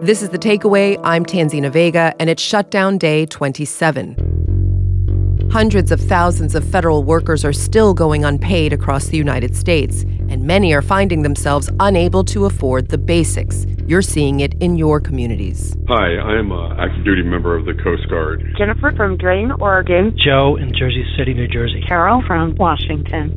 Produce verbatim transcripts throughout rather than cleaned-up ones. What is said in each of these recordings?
This is The Takeaway. I'm Tanzina Vega, and it's shutdown day twenty-seven. Hundreds of thousands of federal workers are still going unpaid across the United States, and many are finding themselves unable to afford the basics. You're seeing it in your communities. Hi, I am an active duty member of the Coast Guard. Jennifer from Drain, Oregon. Joe in Jersey City, New Jersey. Carol from Washington.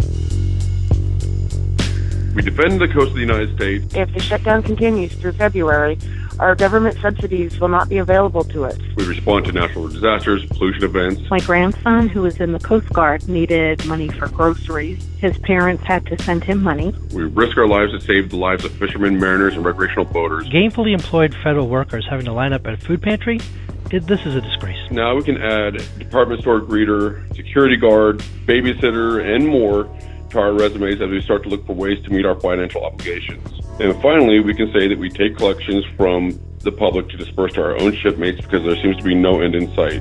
We defend the coast of the United States. If the shutdown continues through February, our government subsidies will not be available to us. We respond to natural disasters, pollution events. My grandson, who was in the Coast Guard, needed money for groceries. His parents had to send him money. We risk our lives to save the lives of fishermen, mariners, and recreational boaters. Gainfully employed federal workers having to line up at a food pantry, it, this is a disgrace. Now we can add department store greeter, security guard, babysitter, and more to our resumes as we start to look for ways to meet our financial obligations. And finally, we can say that we take collections from the public to disperse to our own shipmates because there seems to be no end in sight.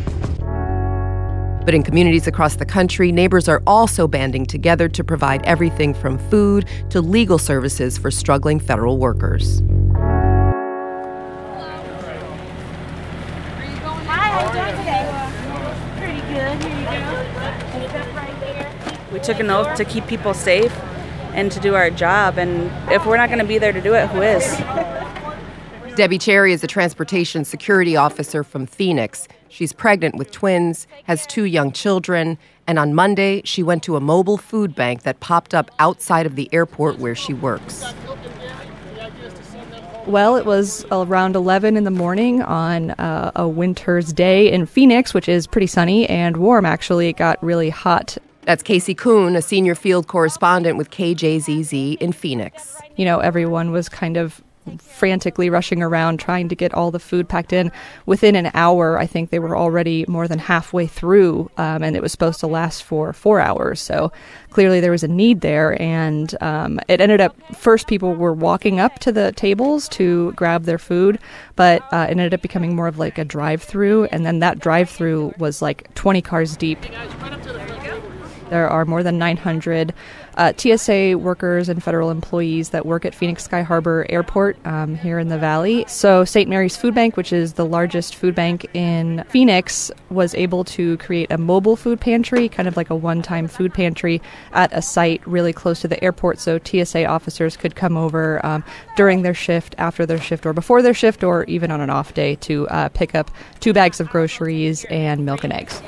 But in communities across the country, neighbors are also banding together to provide everything from food to legal services for struggling federal workers. We took an oath to keep people safe and to do our job, and if we're not going to be there to do it, who is? Debbie Cherry is a transportation security officer from Phoenix. She's pregnant with twins, has two young children, and on Monday, she went to a mobile food bank that popped up outside of the airport where she works. Well, it was around eleven in the morning on uh, a winter's day in Phoenix, which is pretty sunny and warm, actually. It got really hot. That's Casey Kuhn, a senior field correspondent with K J Z Z in Phoenix. You know, everyone was kind of frantically rushing around trying to get all the food packed in. Within an hour, I think they were already more than halfway through, um, and it was supposed to last for four hours. So clearly there was a need there, and um, it ended up, first people were walking up to the tables to grab their food, but uh, it ended up becoming more of like a drive-through, and then that drive-through was like twenty cars deep. There are more than nine hundred uh, T S A workers and federal employees that work at Phoenix Sky Harbor Airport um, here in the Valley. So Saint Mary's Food Bank, which is the largest food bank in Phoenix, was able to create a mobile food pantry, kind of like a one-time food pantry at a site really close to the airport, so T S A officers could come over um, during their shift, after their shift, or before their shift, or even on an off day to uh, pick up two bags of groceries and milk and eggs.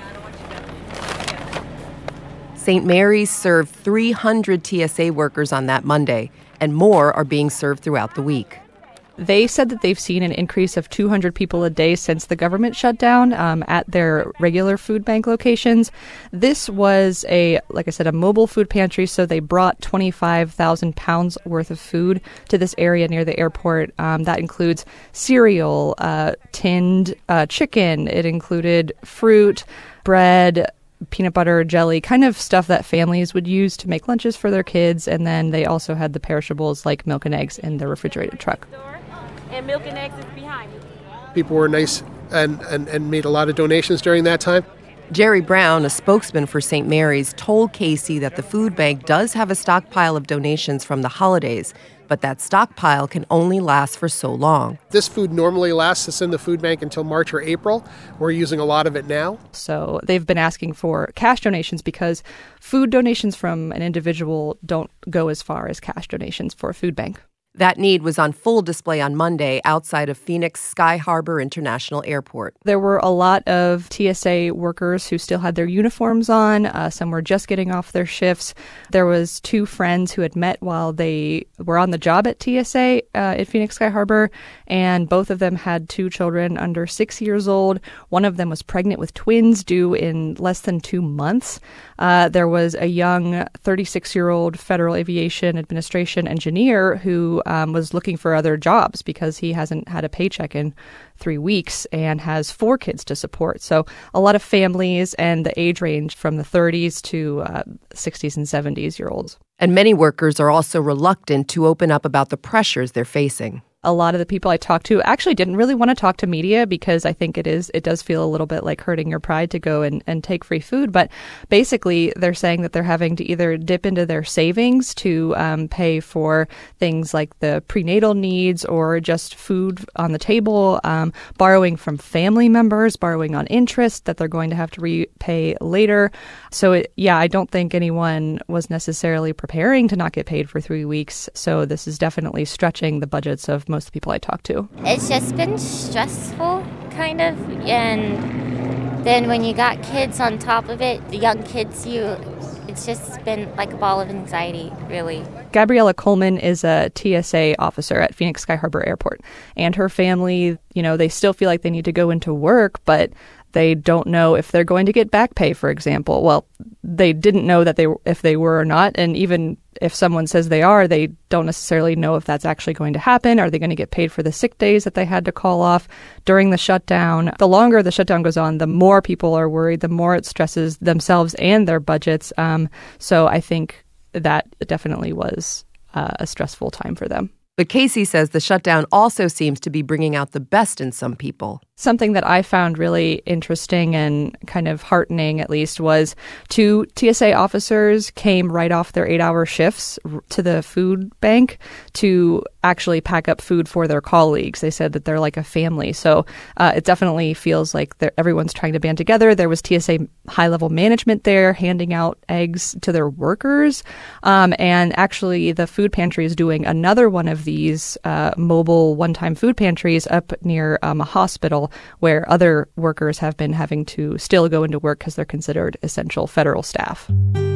Saint Mary's served three hundred T S A workers on that Monday, and more are being served throughout the week. They said that they've seen an increase of two hundred people a day since the government shut down um, at their regular food bank locations. This was a, like I said, a mobile food pantry, so they brought twenty-five thousand pounds worth of food to this area near the airport. Um, that includes cereal, uh, tinned uh, chicken. It included fruit, bread, peanut butter, jelly, kind of stuff that families would use to make lunches for their kids. And then they also had the perishables like milk and eggs in the refrigerated truck. And milk and eggs is behind me. People were nice and, and, and made a lot of donations during that time. Jerry Brown, a spokesman for Saint Mary's, told Casey that the food bank does have a stockpile of donations from the holidays, but that stockpile can only last for so long. This food normally lasts us in the food bank until March or April. We're using a lot of it now. So they've been asking for cash donations because food donations from an individual don't go as far as cash donations for a food bank. That need was on full display on Monday outside of Phoenix Sky Harbor International Airport. There were a lot of T S A workers who still had their uniforms on. Uh, some were just getting off their shifts. There was two friends who had met while they were on the job at T S A uh, at Phoenix Sky Harbor, and both of them had two children under six years old. One of them was pregnant with twins due in less than two months. Uh, there was a young thirty-six-year-old Federal Aviation Administration engineer who Um, was looking for other jobs because he hasn't had a paycheck in three weeks and has four kids to support. So a lot of families, and the age range from the thirties to uh, sixties and seventies year olds. And many workers are also reluctant to open up about the pressures they're facing. A lot of the people I talked to actually didn't really want to talk to media because I think it is it does feel a little bit like hurting your pride to go and, and take free food. But basically, they're saying that they're having to either dip into their savings to um, pay for things like the prenatal needs or just food on the table, um, borrowing from family members, borrowing on interest that they're going to have to repay later. So, it, yeah, I don't think anyone was necessarily preparing to not get paid for three weeks. So this is definitely stretching the budgets of most of the people I talk to. It's just been stressful, kind of, and then when you got kids on top of it, the young kids, you, it's just been like a ball of anxiety, really. Gabriella Coleman is a T S A officer at Phoenix Sky Harbor Airport, and her family, you know, they still feel like they need to go into work, but they don't know if they're going to get back pay, for example. Well, they didn't know that they if they were or not. And even if someone says they are, they don't necessarily know if that's actually going to happen. Are they going to get paid for the sick days that they had to call off during the shutdown? The longer the shutdown goes on, the more people are worried, the more it stresses themselves and their budgets. Um, so I think that definitely was uh, a stressful time for them. But Casey says the shutdown also seems to be bringing out the best in some people. Something that I found really interesting and kind of heartening, at least, was two T S A officers came right off their eight-hour shifts to the food bank to actually pack up food for their colleagues. They said that they're like a family. So uh, it definitely feels like everyone's trying to band together. There was T S A high-level management there handing out eggs to their workers. Um, and actually, the food pantry is doing another one of these uh, mobile one-time food pantries up near um, a hospital where other workers have been having to still go into work because they're considered essential federal staff.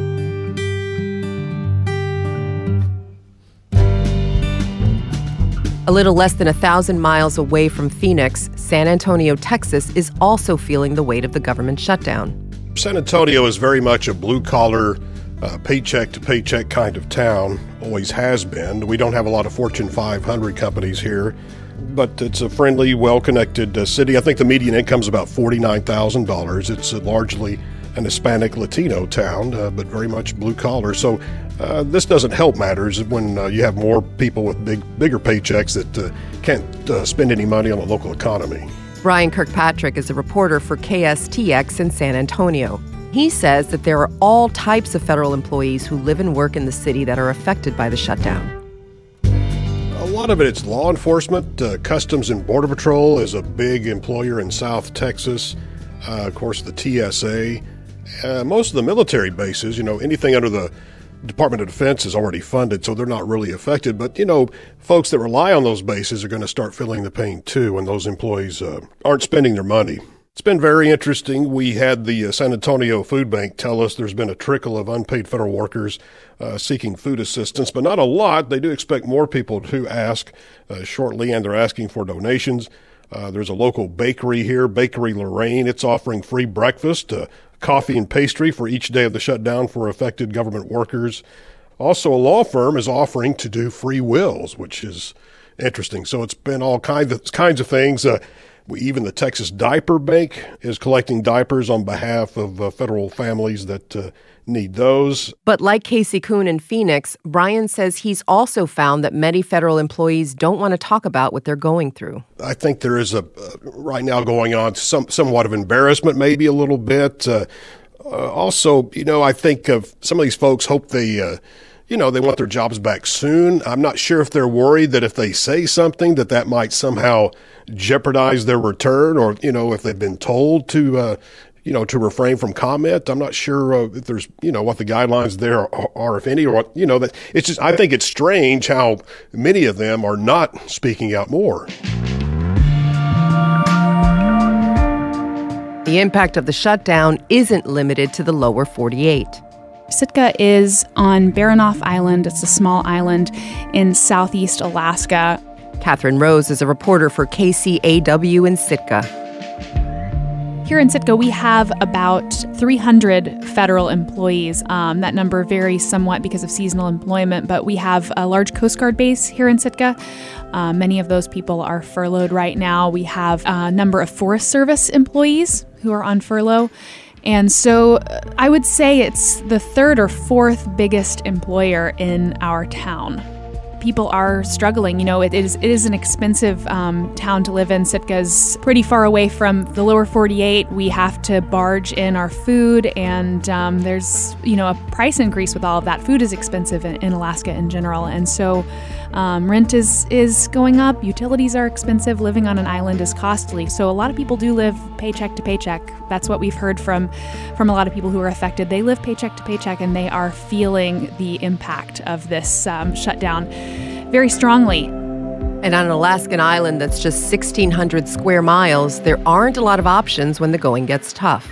A little less than a thousand miles away from Phoenix, San Antonio, Texas is also feeling the weight of the government shutdown. San Antonio is very much a blue-collar, uh, paycheck-to-paycheck kind of town, always has been. We don't have a lot of Fortune five hundred companies here, but it's a friendly, well-connected uh, city. I think the median income is about forty-nine thousand dollars. It's uh, largely an Hispanic Latino town, uh, but very much blue-collar. So uh, this doesn't help matters when uh, you have more people with big, bigger paychecks that uh, can't uh, spend any money on the local economy. Brian Kirkpatrick is a reporter for K S T X in San Antonio. He says that there are all types of federal employees who live and work in the city that are affected by the shutdown. A lot of it, it's law enforcement. Uh, Customs and Border Patrol is a big employer in South Texas. Uh, of course, the T S A. Uh, most of the military bases, you know, anything under the Department of Defense is already funded, so they're not really affected. But, you know, folks that rely on those bases are going to start feeling the pain, too, when those employees uh, aren't spending their money. It's been very interesting. We had the uh, San Antonio Food Bank tell us there's been a trickle of unpaid federal workers uh, seeking food assistance, but not a lot. They do expect more people to ask uh, shortly, and they're asking for donations. Uh, there's a local bakery here, Bakery Lorraine. It's offering free breakfast, uh, coffee and pastry for each day of the shutdown for affected government workers. Also, a law firm is offering to do free wills, which is interesting. So it's been all kinds of, kinds of things. Uh, Even the Texas Diaper Bank is collecting diapers on behalf of uh, federal families that uh, need those. But like Casey Kuhn in Phoenix, Brian says he's also found that many federal employees don't want to talk about what they're going through. I think there is a uh, right now going on some somewhat of embarrassment, maybe a little bit. Uh, uh, also, you know, I think of some of these folks hope they uh, You know, they want their jobs back soon. I'm not sure if they're worried that if they say something that that might somehow jeopardize their return, or, you know, if they've been told to, uh, you know, to refrain from comment. I'm not sure uh, if there's, you know, what the guidelines there are, are, if any, or what, you know, that it's just, I think it's strange how many of them are not speaking out more. The impact of the shutdown isn't limited to the lower forty-eight. Sitka is on Baranof Island. It's a small island in southeast Alaska. Catherine Rose is a reporter for K C A W in Sitka. Here in Sitka, we have about three hundred federal employees. Um, that number varies somewhat because of seasonal employment, but we have a large Coast Guard base here in Sitka. Uh, many of those people are furloughed right now. We have a number of Forest Service employees who are on furlough. And so uh, I would say it's the third or fourth biggest employer in our town. people are struggling. You know, it is it is an expensive um, town to live in. Sitka's pretty far away from the lower forty-eight. We have to barge in our food, and um, there's, you know, a price increase with all of that. Food is expensive in, in Alaska in general, and so um, rent is is going up. Utilities are expensive. Living on an island is costly. So a lot of people do live paycheck to paycheck. That's what we've heard from from a lot of people who are affected. They live paycheck to paycheck, and they are feeling the impact of this um, shutdown very strongly. And on an Alaskan island that's just sixteen hundred square miles, there aren't a lot of options when the going gets tough.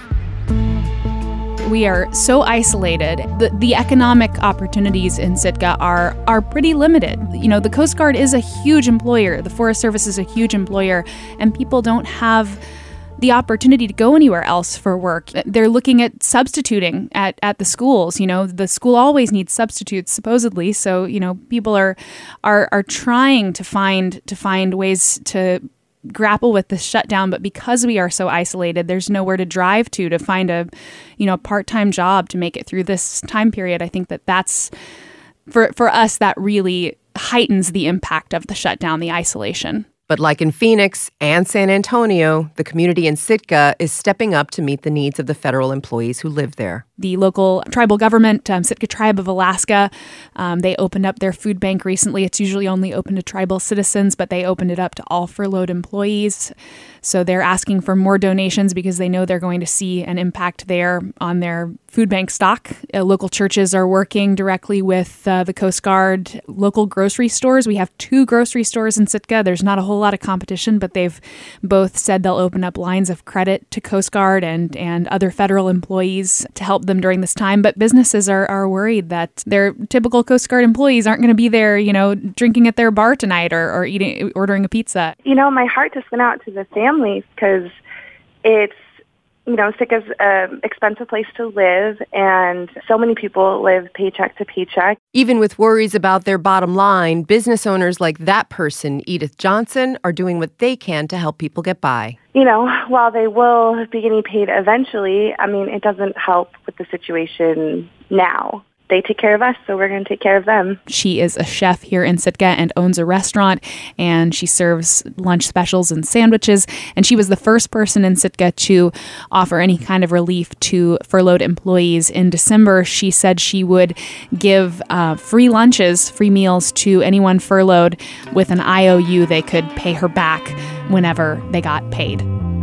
We are so isolated. The, the economic opportunities in Sitka are are pretty limited. You know, the Coast Guard is a huge employer. The Forest Service is a huge employer, and people don't have the opportunity to go anywhere else for work. They're looking at substituting at, at the schools. You know, the school always needs substitutes, supposedly. So, you know, people are are are trying to find to find ways to grapple with the shutdown, but because we are so isolated, there's nowhere to drive to to find a, you know, part-time job to make it through this time period. I think that that's for for us, that really heightens the impact of the shutdown, the isolation. But like in Phoenix and San Antonio, the community in Sitka is stepping up to meet the needs of the federal employees who live there. The local tribal government, um, Sitka Tribe of Alaska, um, they opened up their food bank recently. It's usually only open to tribal citizens, but they opened it up to all furloughed employees. So they're asking for more donations because they know they're going to see an impact there on their food bank stock. Uh, local churches are working directly with uh, the Coast Guard. Local grocery stores, we have two grocery stores in Sitka. There's not a whole lot of competition, but they've both said they'll open up lines of credit to Coast Guard and, and other federal employees to help them during this time. But businesses are, are worried that their typical Coast Guard employees aren't going to be there, you know, drinking at their bar tonight or, or eating, ordering a pizza. You know, my heart just went out to the families because it's, you know, Sitka's an expensive place to live, and so many people live paycheck to paycheck. Even with worries about their bottom line, business owners like that person, Edith Johnson, are doing what they can to help people get by. You know, while they will be getting paid eventually, I mean, it doesn't help with the situation now. They take care of us, so we're going to take care of them. She is a chef here in Sitka and owns a restaurant, and she serves lunch specials and sandwiches. And she was the first person in Sitka to offer any kind of relief to furloughed employees. In December, she said she would give uh, free lunches, free meals to anyone furloughed with an I O U they could pay her back whenever they got paid.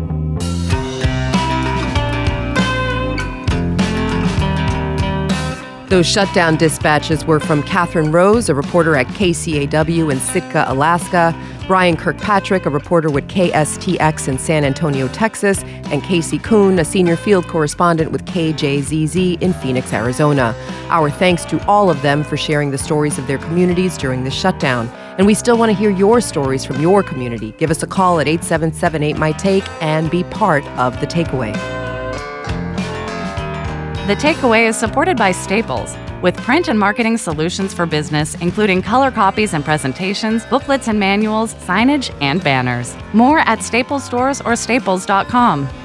Those shutdown dispatches were from Catherine Rose, a reporter at K C A W in Sitka, Alaska, Brian Kirkpatrick, a reporter with K S T X in San Antonio, Texas, and Casey Kuhn, a senior field correspondent with K J Z Z in Phoenix, Arizona. Our thanks to all of them for sharing the stories of their communities during the shutdown. And we still want to hear your stories from your community. Give us a call at eight seven seven eight, M Y, TAKE and be part of The Takeaway. The Takeaway is supported by Staples, with print and marketing solutions for business, including color copies and presentations, booklets and manuals, signage, and banners. More at Staples stores or staples dot com.